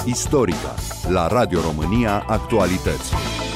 Istorica, la Radio România Actualități.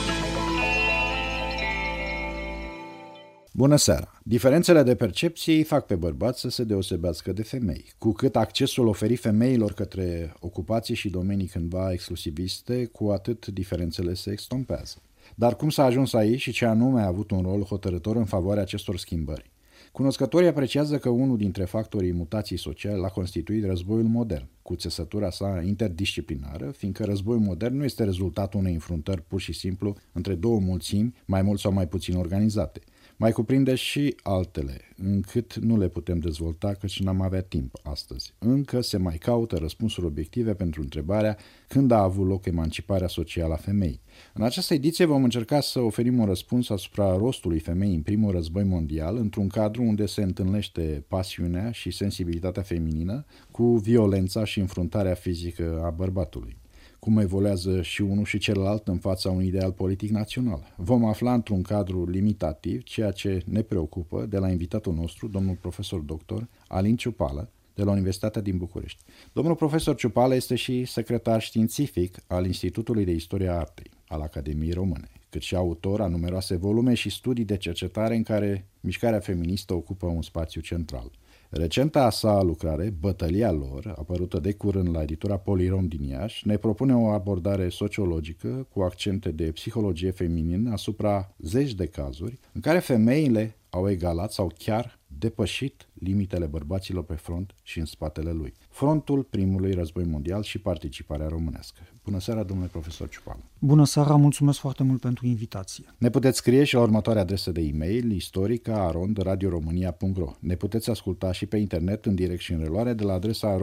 Bună seara! Diferențele de percepție îi fac pe bărbați să se deosebească de femei. Cu cât accesul oferit femeilor către ocupații și domenii cândva exclusiviste, cu atât diferențele se estompează. Dar cum s-a ajuns aici și ce anume a avut un rol hotărător în favoarea acestor schimbări? Cunoscătorii apreciază că unul dintre factorii mutației sociale l-a constituit războiul modern, cu țesătura sa interdisciplinară, fiindcă războiul modern nu este rezultatul unei înfruntări pur și simplu între două mulțimi, mai mult sau mai puțin organizate. Mai cuprinde și altele, încât nu le putem dezvolta, căci n-am avea timp astăzi. Încă se mai caută răspunsuri obiective pentru întrebarea când a avut loc emanciparea socială a femeii. În această ediție vom încerca să oferim un răspuns asupra rostului femeii în primul război mondial, într-un cadru unde se întâlnește pasiunea și sensibilitatea feminină cu violența și înfruntarea fizică a bărbatului. Cum evoluează și unul și celălalt în fața unui ideal politic național. Vom afla într-un cadru limitativ ceea ce ne preocupă de la invitatul nostru, domnul profesor doctor Alin Ciupală, de la Universitatea din București. Domnul profesor Ciupală este și secretar științific al Institutului de Istorie a Artei al Academiei Române, cât și autor a numeroase volume și studii de cercetare în care mișcarea feministă ocupă un spațiu central. Recenta sa lucrare, Bătălia lor, apărută de curând la editura Polirom din Iași, ne propune o abordare sociologică cu accente de psihologie feminină asupra zeci de cazuri în care femeile au egalat sau chiar depășit limitele bărbaților pe front și în spatele lui. Frontul primului război mondial și participarea românească. Bună seara, domnule profesor Ciupală. Bună seara, mulțumesc foarte mult pentru invitație. Ne puteți scrie și la următoarea adresă de e-mail, istorica@radioromania.ro. Ne puteți asculta și pe internet în direct și în reluare de la adresa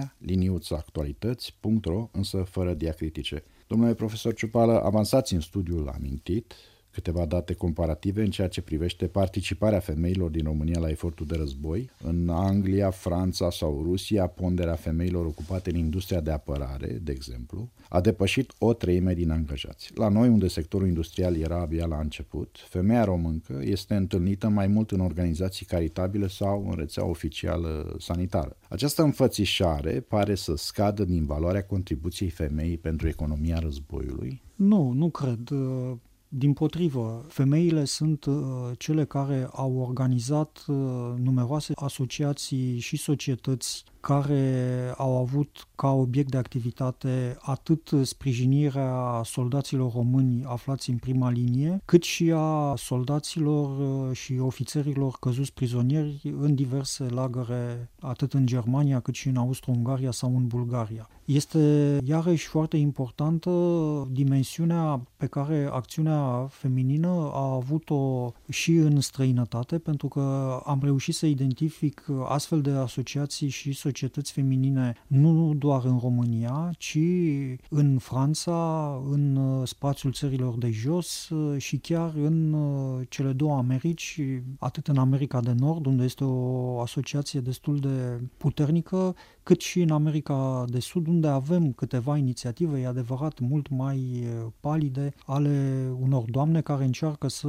românia-actualități.ro, însă fără diacritice. Domnule profesor Ciupală, avansați în studiul amintit câteva date comparative în ceea ce privește participarea femeilor din România la efortul de război. În Anglia, Franța sau Rusia, ponderea femeilor ocupate în industria de apărare, de exemplu, a depășit o treime din angajați. La noi, unde sectorul industrial era abia la început, femeia româncă este întâlnită mai mult în organizații caritabile sau în rețea oficială sanitară. Această înfățișare pare să scadă din valoarea contribuției femeii pentru economia războiului? Nu cred. Dimpotrivă, femeile sunt cele care au organizat numeroase asociații și societăți care au avut ca obiect de activitate atât sprijinirea soldaților români aflați în prima linie, cât și a soldaților și ofițerilor căzuți prizonieri în diverse lagăre, atât în Germania cât și în Austro-Ungaria sau în Bulgaria. Este iarăși foarte importantă dimensiunea pe care acțiunea feminină a avut-o și în străinătate, pentru că am reușit să identific astfel de asociații și societăți feminine nu doar în România, ci în Franța, în spațiul țărilor de jos și chiar în cele două Americi, atât în America de Nord, unde este o asociație destul de puternică, cât și în America de Sud, unde avem câteva inițiative, e adevărat, mult mai palide, ale unor doamne care încearcă să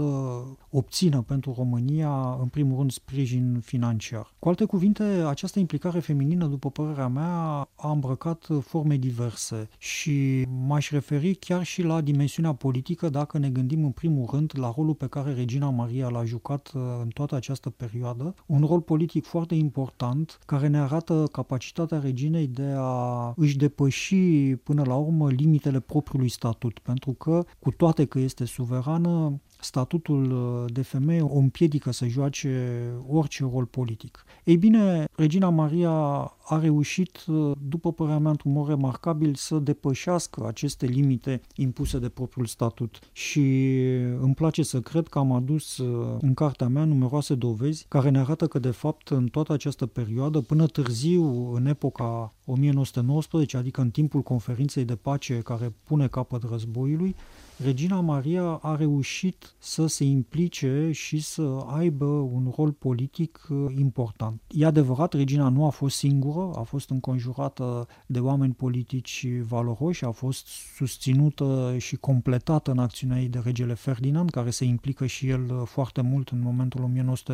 obțină pentru România, în primul rând, sprijin financiar. Cu alte cuvinte, această implicare feminină, după părerea mea, a îmbrăcat forme diverse și m-aș referi chiar și la dimensiunea politică, dacă ne gândim în primul rând la rolul pe care Regina Maria l-a jucat în toată această perioadă, un rol politic foarte important, care ne arată capacitatea reginei de a își depăși până la urmă limitele propriului statut, pentru că, cu toate că este suverană, statutul de femeie o împiedică să joace orice rol politic. Ei bine, Regina Maria a reușit, după părerea mea, într-un mod remarcabil, să depășească aceste limite impuse de propriul statut și îmi place să cred că am adus în cartea mea numeroase dovezi care ne arată că, de fapt, în toată această perioadă, până târziu, în epoca 1919, adică în timpul conferinței de pace care pune capăt războiului, Regina Maria a reușit să se implice și să aibă un rol politic important. E adevărat, regina nu a fost singură, liberă, a fost înconjurată de oameni politici valoroși, a fost susținută și completată în acțiunea ei de regele Ferdinand, care se implică și el foarte mult în momentul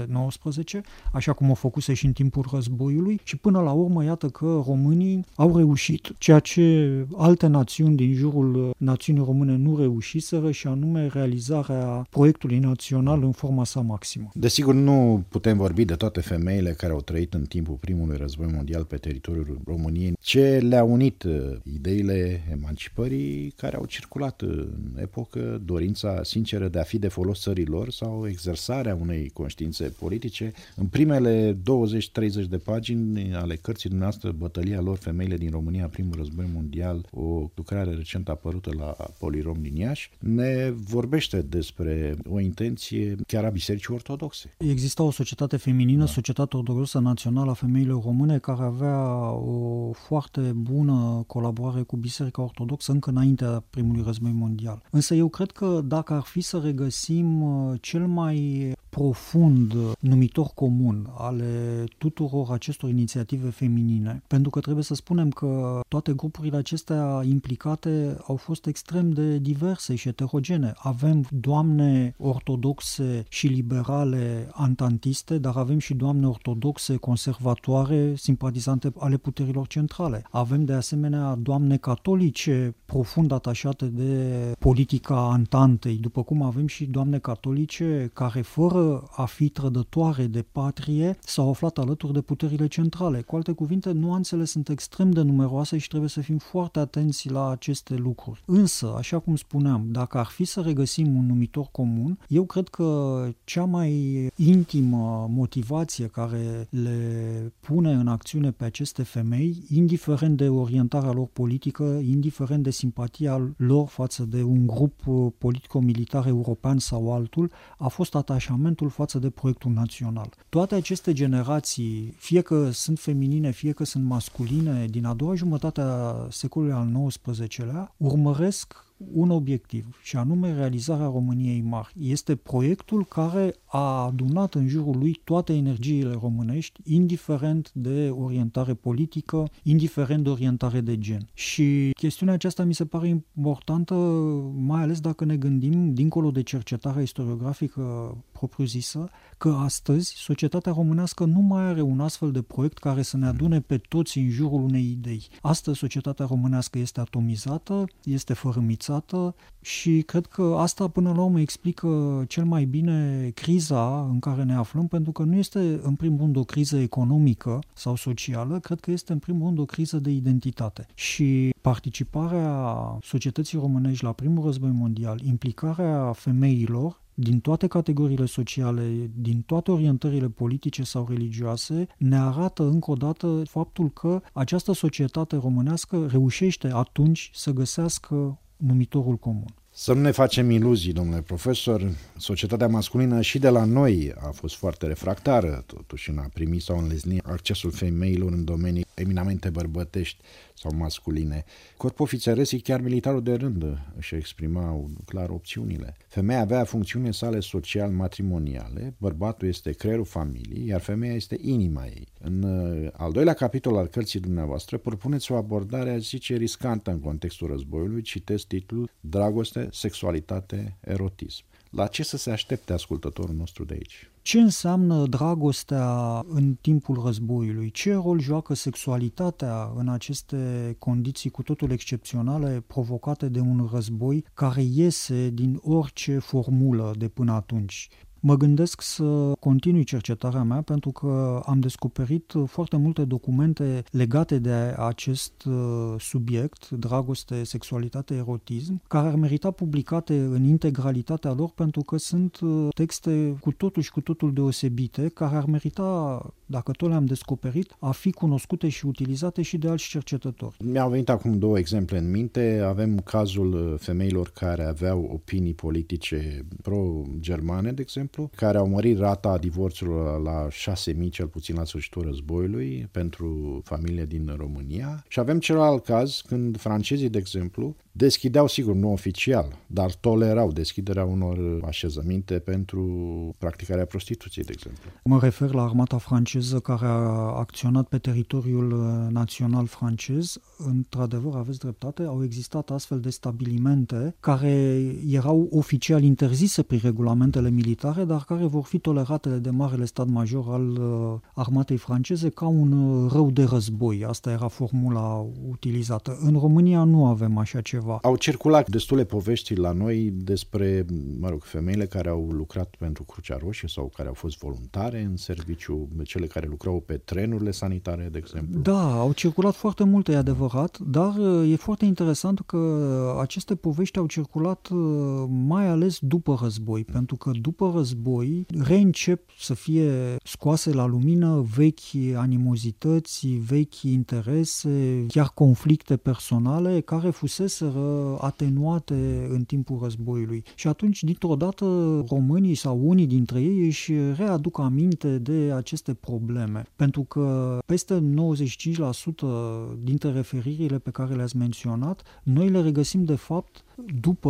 1919, așa cum o făcuse și în timpul războiului, și până la urmă iată că românii au reușit ceea ce alte națiuni din jurul națiunii române nu reușiseră, și anume realizarea proiectului național în forma sa maximă. Desigur, nu putem vorbi de toate femeile care au trăit în timpul primului război mondial pe teritoriul României. Ce le-a unit? Ideile emancipării care au circulat în epocă, dorința sinceră de a fi de folos țării lor sau exersarea unei conștiințe politice. În primele 20-30 de pagini ale cărții dumneavoastră, Bătălia lor, femeile din România, primul război mondial, o lucrare recent apărută la Polirom din Iași, ne vorbește despre o intenție chiar a Bisericii Ortodoxe. Exista o societate feminină, Societatea Ortodoxă Națională a Femeilor Române, care avea o foarte bună colaborare cu Biserica Ortodoxă încă înaintea primului război mondial. Însă eu cred că dacă ar fi să regăsim cel mai profund numitor comun ale tuturor acestor inițiative feminine, pentru că trebuie să spunem că toate grupurile acestea implicate au fost extrem de diverse și heterogene. Avem doamne ortodoxe și liberale antantiste, dar avem și doamne ortodoxe conservatoare, simpatizante ale puterilor centrale. Avem de asemenea doamne catolice profund atașate de politica antantei, după cum avem și doamne catolice care, fără a fi trădătoare de patrie, s-au aflat alături de puterile centrale. Cu alte cuvinte, nuanțele sunt extrem de numeroase și trebuie să fim foarte atenți la aceste lucruri. Însă, așa cum spuneam, dacă ar fi să regăsim un numitor comun, eu cred că cea mai intimă motivație care le pune în acțiune pe aceste femei, indiferent de orientarea lor politică, indiferent de simpatia lor față de un grup politico-militar european sau altul, a fost atașamentul față de proiectul național. Toate aceste generații, fie că sunt feminine, fie că sunt masculine, din a doua jumătate a secolului al XIX-lea, urmăresc un obiectiv, și anume realizarea României mari. Este proiectul care a adunat în jurul lui toate energiile românești, indiferent de orientare politică, indiferent de orientare de gen. Și chestiunea aceasta mi se pare importantă, mai ales dacă ne gândim, dincolo de cercetarea istoriografică propriu-zisă, că astăzi societatea românească nu mai are un astfel de proiect care să ne adune pe toți în jurul unei idei. Astăzi societatea românească este atomizată, este fărâmițată și cred că asta până la urmă explică cel mai bine criza în care ne aflăm, pentru că nu este în primul rând o criză economică sau socială, cred că este în primul rând o criză de identitate. Și participarea societății românești la primul război mondial, implicarea femeilor din toate categoriile sociale, din toate orientările politice sau religioase, ne arată încă o dată faptul că această societate românească reușește atunci să găsească numitorul comun. Să nu ne facem iluzii, domnule profesor, societatea masculină și de la noi a fost foarte refractară, totuși, în a primi sau înlezni accesul femeilor în domenii eminamente bărbătești sau masculine. Corpul ofițeresc, chiar militarul de rând, își exprimau clar opțiunile. Femeia avea funcțiunile sale social-matrimoniale, bărbatul este creierul familiei, iar femeia este inima ei. În al doilea capitol al cărții dumneavoastră propuneți o abordare, aș zice, riscantă în contextul războiului, citesc titlul Dragoste, sexualitate, erotism. La ce să se aștepte ascultătorul nostru de aici? Ce înseamnă dragostea în timpul războiului? Ce rol joacă sexualitatea în aceste condiții cu totul excepționale provocate de un război care iese din orice formulă de până atunci? Mă gândesc să continui cercetarea mea pentru că am descoperit foarte multe documente legate de acest subiect, dragoste, sexualitate, erotism, care ar merita publicate în integralitatea lor pentru că sunt texte cu totul deosebite, care ar merita, dacă tot le-am descoperit, a fi cunoscute și utilizate și de alți cercetători. Mi-au venit acum două exemple în minte. Avem cazul femeilor care aveau opinii politice pro-germane, de exemplu, exemplu, care au mărit rata divorțurilor la 6.000 cel puțin la sfârșitul războiului pentru familie din România. Și avem celălalt caz când francezii, de exemplu, deschideau, sigur, nu oficial, dar tolerau deschiderea unor așezăminte pentru practicarea prostituției, de exemplu. Mă refer la armata franceză care a acționat pe teritoriul național francez. Într-adevăr, aveți dreptate, au existat astfel de stabilimente care erau oficial interzise prin regulamentele militare, dar care vor fi tolerate de Marele Stat Major al armatei franceze ca un rău de război. Asta era formula utilizată. În România nu avem așa ceva. Au circulat destule povești la noi despre, femeile care au lucrat pentru Crucea Roșie sau care au fost voluntare în serviciu, cele care lucrau pe trenurile sanitare, de exemplu. Da, au circulat foarte multe, e adevărat, dar e foarte interesant că aceste povești au circulat mai ales după război, pentru că după război reîncep să fie scoase la lumină vechi animozități, vechi interese, chiar conflicte personale care fuseseră atenuate în timpul războiului. Și atunci, dintr-o dată, românii sau unii dintre ei își readuc aminte de aceste probleme. Pentru că peste 95% dintre referirile pe care le-ați menționat, noi le regăsim de fapt după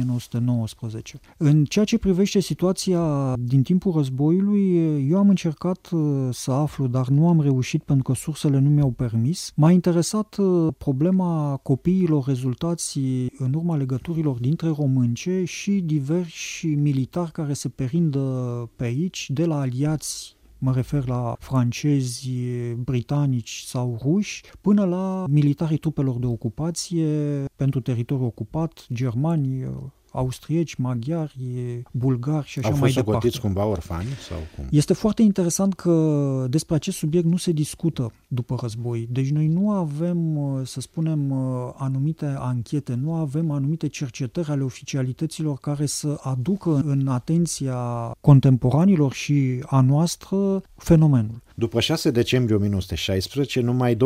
1919. În ceea ce privește situația din timpul războiului, eu am încercat să aflu, dar nu am reușit pentru că sursele nu mi-au permis. M-a interesat problema copiilor rezultați în urma legăturilor dintre românce și diversi militari care se perindă pe aici, de la aliați, mă refer la francezi, britanici sau ruși, până la militarii trupelor de ocupație pentru teritoriul ocupat, germani, austrieci, maghiari, bulgari și așa mai departe. Au fost socotiți cumva orfani? Sau cum? Este foarte interesant că despre acest subiect nu se discută după război. Deci noi nu avem, să spunem, anumite anchete, nu avem anumite cercetări ale oficialităților care să aducă în atenția contemporanilor și a noastră fenomenul. După 6 decembrie 1916, numai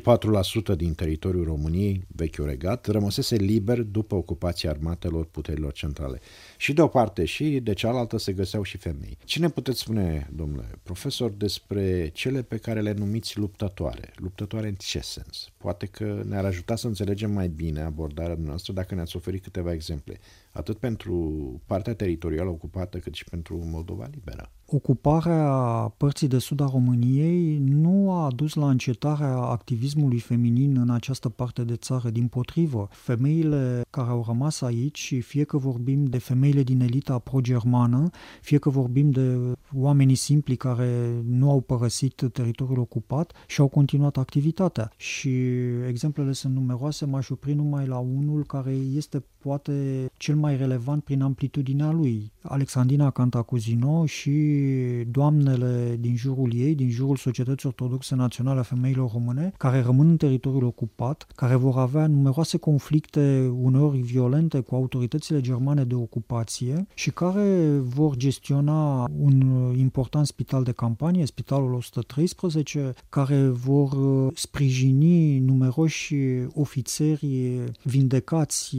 24% din teritoriul României, vechiul regat, rămăsese liber după ocupația armatelor puterilor centrale. Și de o parte și de cealaltă se găseau și femei. Ce ne puteți spune, domnule profesor, despre cele pe care le numiți luptătoare? Luptătoare în ce sens? Poate că ne-ar ajuta să înțelegem mai bine abordarea noastră dacă ne-ați oferit câteva exemple, atât pentru partea teritorială ocupată, cât și pentru Moldova liberă. Ocuparea părții de sud a României nu a dus la încetarea activismului feminin în această parte de țară. Dimpotrivă, femeile care au rămas aici, fie că vorbim de femeile din elita pro-germană, fie că vorbim de oamenii simpli care nu au părăsit teritoriul ocupat și au continuat activitatea. Și exemplele sunt numeroase, m-aș opri numai la unul care este poate cel mai relevant prin amplitudinea lui. Alexandrina Cantacuzino și doamnele din jurul ei, din jurul Societății Ortodoxe Naționale a Femeilor Române, care rămân în teritoriul ocupat, care vor avea numeroase conflicte, uneori violente, cu autoritățile germane de ocupație și care vor gestiona un important spital de campanie, Spitalul 113, care vor sprijini numeroși ofițeri vindecați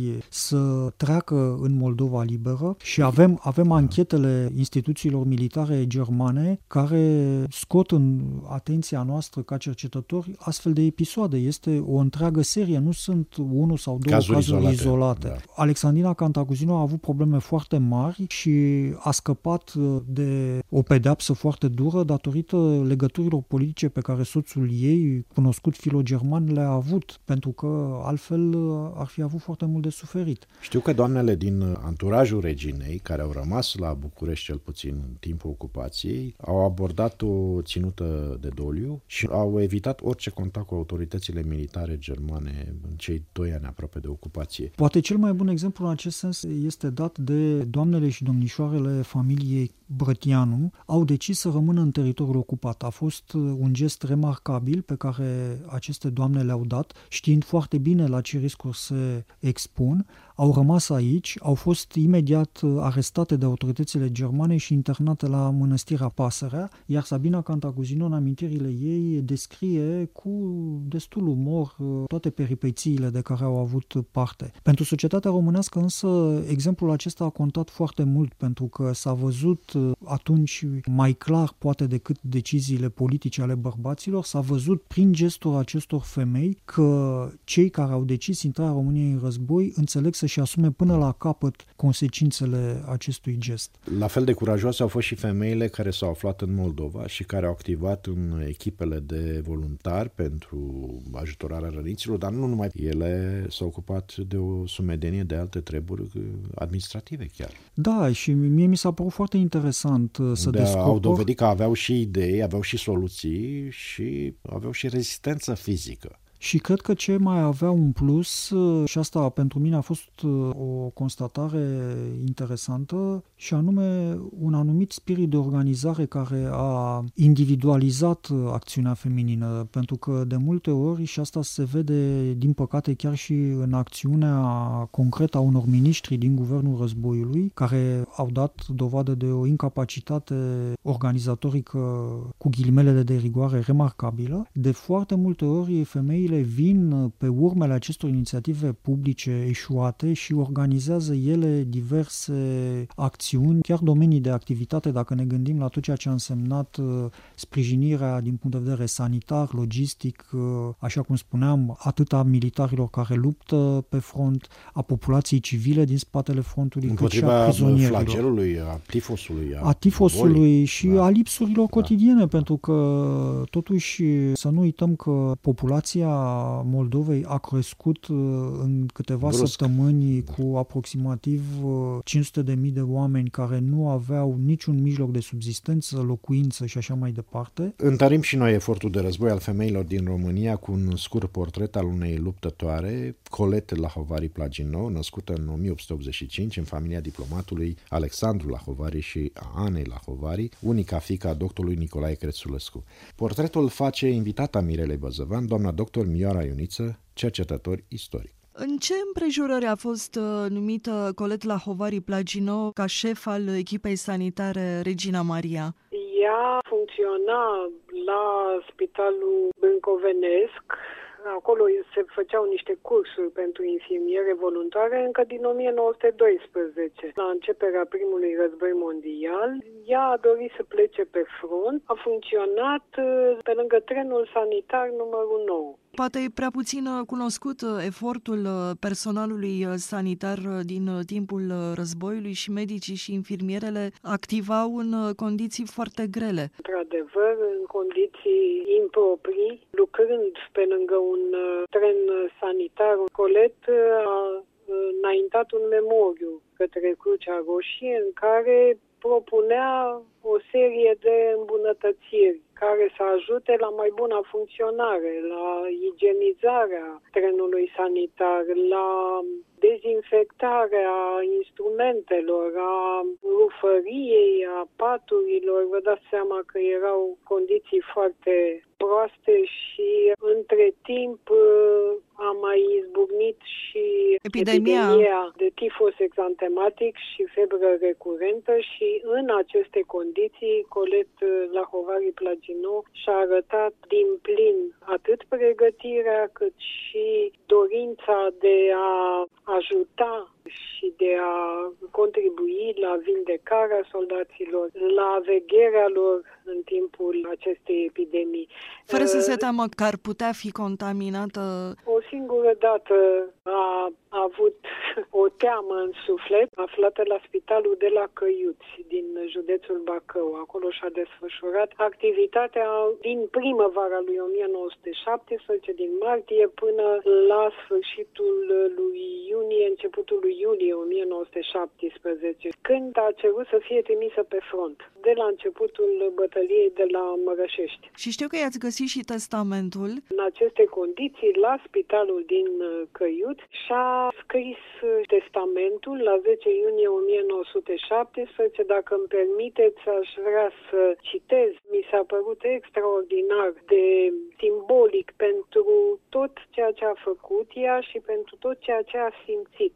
să treacă în Moldova liberă și avem anchetele instituțiilor militare germane care scot în atenția noastră ca cercetători astfel de episoade. Este o întreagă serie, nu sunt unul sau două cazuri izolate. Da. Alexandrina Cantacuzino a avut probleme foarte mari și a scăpat de o pedeapsă foarte dură datorită legăturilor politice pe care soțul ei, cunoscut filogerman, le-a avut, pentru că altfel ar fi avut foarte mult de suferit. Știu că doamnele din anturajul reginei, care au rămas la București cel puțin în timpul ocupației, au abordat o ținută de doliu și au evitat orice contact cu autoritățile militare germane în cei 2 ani aproape de ocupație. Poate cel mai bun exemplu în acest sens este dat de doamnele și domnișoarele familiei Brătianu. Au decis să rămână în teritoriul ocupat. A fost un gest remarcabil pe care aceste doamne le-au dat, știind foarte bine la ce riscuri se expun. au rămas aici, au fost imediat arestate de autoritățile germane și internate la mănăstirea Pasărea, iar Sabina Cantacuzino, în amintirile ei, descrie cu destul umor toate peripețiile de care au avut parte. Pentru societatea românească însă exemplul acesta a contat foarte mult, pentru că s-a văzut atunci mai clar, poate decât deciziile politice ale bărbaților, s-a văzut prin gestul acestor femei că cei care au decis intrarea României în război înțeleg să-și asume până la capăt consecințele acestui gest. La fel de curajoase au fost și femeile care s-au aflat în Moldova și care au activat în echipele de voluntari pentru ajutorarea răniților, dar nu numai. Ele s-au ocupat de o sumedenie de alte treburi administrative chiar. Da, și mie mi s-a părut foarte interesant să descoper. Au dovedit că aveau și idei, aveau și soluții și aveau și rezistență fizică. Și cred că ce mai avea un plus, și asta pentru mine a fost o constatare interesantă, și anume un anumit spirit de organizare care a individualizat acțiunea feminină, pentru că de multe ori, și asta se vede din păcate chiar și în acțiunea concretă a unor miniștri din guvernul războiului, care au dat dovadă de o incapacitate organizatorică cu ghilimele de rigoare remarcabilă, de foarte multe ori femeile vin pe urmele acestor inițiative publice eșuate și organizează ele diverse acțiuni, chiar domenii de activitate, dacă ne gândim la tot ceea ce a însemnat sprijinirea din punct de vedere sanitar, logistic, așa cum spuneam, atât a militarilor care luptă pe front, a populației civile din spatele frontului, cât și a prizonierilor. Împotriva flagelului, a tifosului și a lipsurilor cotidiene, pentru că totuși să nu uităm că populația Moldovei a crescut în câteva săptămâni cu aproximativ 500.000 de oameni care nu aveau niciun mijloc de subzistență, locuință și așa mai departe. Întărim și noi efortul de război al femeilor din România cu un scurt portret al unei luptătoare, Colette Lahovari Plagino, născută în 1885 în familia diplomatului Alexandru Lahovari și a Anei Lahovari, unica fiică a doctorului Nicolae Crețulescu. Portretul face invitata Mirelei Băzăvan, doamna doctor Mioara Ioniță, cercetător istoric. În ce împrejurări a fost numită Colette Lahovari Plagino ca șef al echipei sanitare Regina Maria? Ea funcționa la Spitalul Brâncovenesc. Acolo se făceau niște cursuri pentru infirmiere voluntare încă din 1912. La începerea primului război mondial, ea a dorit să plece pe front, a funcționat pe lângă trenul sanitar numărul 9. Poate e prea puțin cunoscut efortul personalului sanitar din timpul războiului și medicii și infirmierele activau în condiții foarte grele. Într-adevăr, în condiții improprii, lucrând pe lângă un tren sanitar, Colette a înaintat un memoriu către Crucea Roșie în care propunea o serie de îmbunătățiri care să ajute la mai bună funcționare, la igienizarea trenului sanitar, la dezinfectarea instrumentelor, a rufăriei, a paturilor. Vă dați seama că erau condiții foarte proaste și între timp a mai izbucnit și epidemia de tifos exantematic și febră recurentă și în aceste condiții Colette Lahovari Plagino și-a arătat din plin atât pregătirea cât și dorința de a ajuta și de a contribui la vindecarea soldaților, la vegherea lor în timpul acestei epidemii. Fără să se teamă că ar putea fi contaminată? O singură dată a avut o teamă în suflet, aflată la spitalul de la Căiuți, din județul Bacău. Acolo și-a desfășurat activitatea din primăvara lui 1917, din martie, până la sfârșitul lui iunie, începutul lui iulie 1917, când a cerut să fie trimisă pe front, de la începutul bătăliei de la Mărășești. Și știu că i-ați găsit și testamentul. În aceste condiții, la spitalul din Căiuți, și-a scris testamentul la 10 iunie 1917. Dacă îmi permiteți, aș vrea să citez. Mi s-a părut extraordinar de simbolic pentru tot ceea ce a făcut ea și pentru tot ceea ce a simțit. Am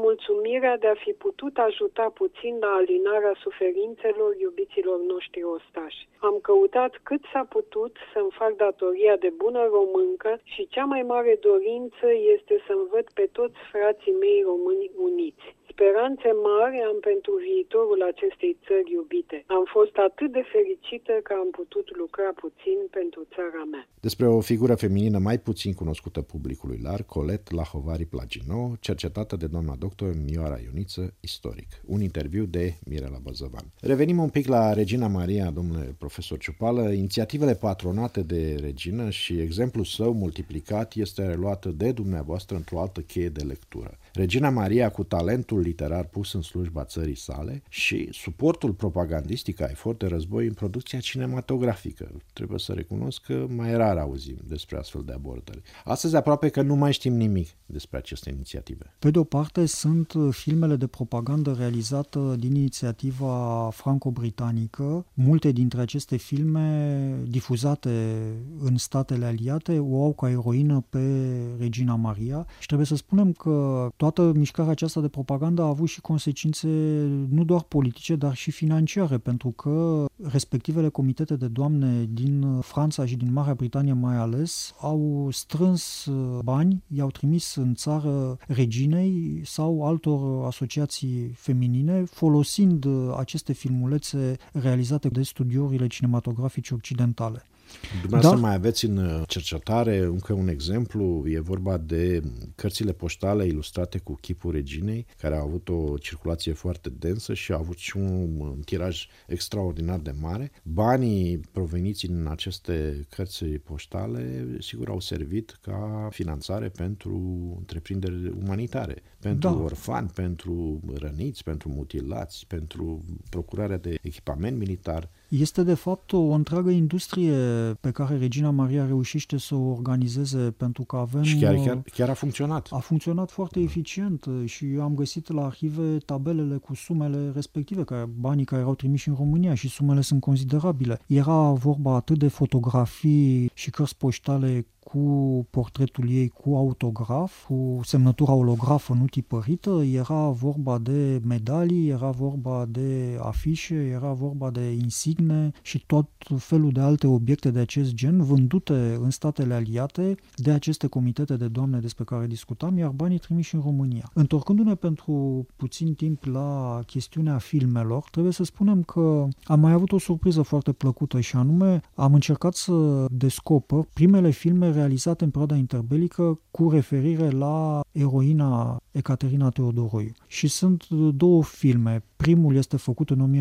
mulțumirea de a fi putut ajuta puțin la alinarea suferințelor iubiților noștri ostași. Am căutat cât s-a putut să-mi fac datoria de bună româncă și cea mai mare dorință este să-mi văd pe toți frații mei români uniți. Speranțe mari am pentru viitorul acestei țări iubite. Am fost atât de fericită că am putut lucra puțin pentru țara mea. Despre o figură feminină mai puțin cunoscută publicului larg, Colette Lahovari-Plagino, cercetată de doamna doctor Mioara Ioniță, istoric. Un interviu de Mirela Băzăvan. Revenim un pic la Regina Maria, domnule profesor Ciupală. Inițiativele patronate de regină și exemplul său multiplicat este reluat de dumneavoastră într-o altă cheie de lectură. Regina Maria, cu talentul literar pus în slujba țării sale și suportul propagandistic a efort de război în producția cinematografică. Trebuie să recunosc că mai rar auzim despre astfel de abordări. Astăzi aproape că nu mai știm nimic despre aceste inițiative. Pe de o parte sunt filmele de propagandă realizate din inițiativa franco-britanică. Multe dintre aceste filme difuzate în statele aliate o au ca eroină pe Regina Maria și trebuie să spunem că toată mișcarea aceasta de propagandă a avut și consecințe nu doar politice, dar și financiare, pentru că respectivele comitete de doamne din Franța și din Marea Britanie mai ales au strâns bani, i-au trimis în țară reginei sau altor asociații feminine, folosind aceste filmulețe realizate de studiourile cinematografice occidentale. Dumneavoastră mai aveți în cercetare încă un exemplu, e vorba de cărțile poștale ilustrate cu chipul reginei, care au avut o circulație foarte densă și au avut și un tiraj extraordinar de mare. Banii proveniți din aceste cărți poștale, sigur, au servit ca finanțare pentru întreprinderi umanitare, pentru orfani, pentru răniți, pentru mutilați, pentru procurarea de echipament militar. Este de fapt o întreagă industrie pe care Regina Maria reușește să o organizeze, pentru că avem... Și chiar a funcționat. A funcționat foarte eficient și am găsit la arhive tabelele cu sumele respective, banii care erau trimiși în România, și sumele sunt considerabile. Era vorba atât de fotografii și cărți poștale cu portretul ei cu autograf, cu semnătura holografă nu tipărită, era vorba de medalii, era vorba de afișe, era vorba de insigne și tot felul de alte obiecte de acest gen vândute în statele aliate de aceste comitete de doamne despre care discutam, iar banii trimiși în România. Întorcându-ne pentru puțin timp la chestiunea filmelor, trebuie să spunem că am mai avut o surpriză foarte plăcută și anume am încercat să descoper primele filme realizate în perioada interbelică cu referire la eroina Ecaterina Teodoroiu. Și sunt două filme. Primul este făcut în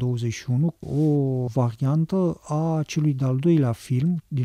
1921, o variantă a celui de-al doilea film din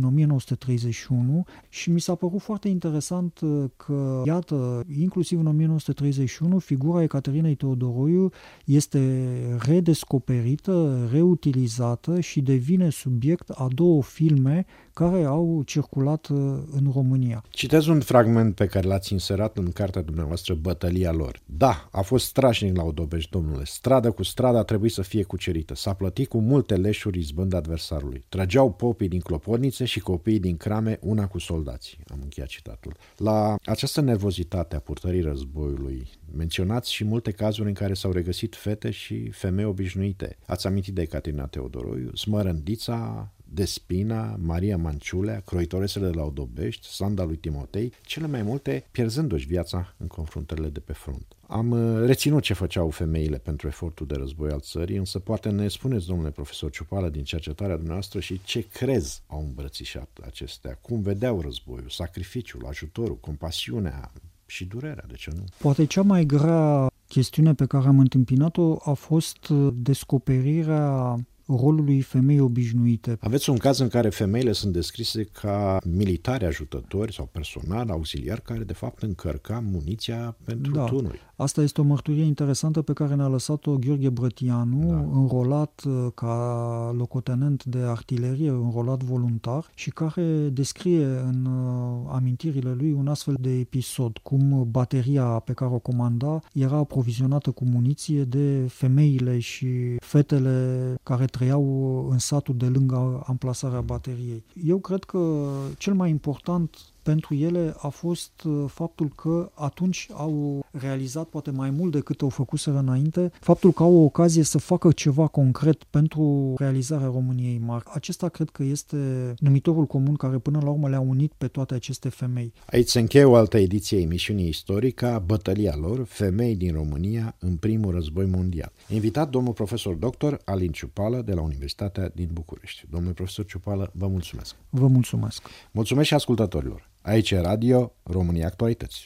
1931 și mi s-a părut foarte interesant că, iată, inclusiv în 1931, figura Ecaterinei Teodoroiu este redescoperită, reutilizată și devine subiect a două filme care au circulat în România. Citez un fragment pe care l-ați inserat în cartea dumneavoastră, Bătălia lor. Da, a fost strașnic la Odobești, domnule. Stradă cu stradă a trebuit să fie cucerită. S-a plătit cu multe leșuri izbând adversarului. Trăgeau popii din clopotnițe și copiii din crame, una cu soldații. Am încheiat citatul. La această nervozitate a purtării războiului menționați și multe cazuri în care s-au regăsit fete și femei obișnuite. Ați amintit de Ecaterina Teodoroiu, Smărândița, Despina, Maria Manciulea, croitoresele de la Odobești, Sanda lui Timotei, cele mai multe pierzându-și viața în confruntările de pe front. Am reținut ce făceau femeile pentru efortul de război al țării, însă poate ne spuneți, domnule profesor Ciupală, din cercetarea dumneavoastră și ce crezi au îmbrățișat acestea, cum vedeau războiul, sacrificiul, ajutorul, compasiunea și durerea, de ce nu? Poate cea mai grea chestiune pe care am întâmpinat-o a fost descoperirea rolului femei obișnuite. Aveți un caz în care femeile sunt descrise ca militari ajutători sau personal auxiliar care de fapt încărca muniția pentru tunuri. Asta este o mărturie interesantă pe care ne-a lăsat-o Gheorghe Brătianu, înrolat ca locotenent de artilerie, înrolat voluntar, și care descrie în amintirile lui un astfel de episod, cum bateria pe care o comanda era aprovizionată cu muniție de femeile și fetele care trăiau în satul de lângă amplasarea bateriei. Eu cred că cel mai important pentru ele a fost faptul că atunci au realizat poate mai mult decât au făcuseră înainte, faptul că au o ocazie să facă ceva concret pentru realizarea României mari. Acesta cred că este numitorul comun care până la urmă le-a unit pe toate aceste femei. Aici se încheie o altă ediție a emisiunii Istorica, bătălia lor, femei din România în primul război mondial. Invitat domnul profesor doctor Alin Ciupală de la Universitatea din București. Domnule profesor Ciupală, vă mulțumesc. Vă mulțumesc. Mulțumesc și ascultătorilor. Aici e Radio România Actualități.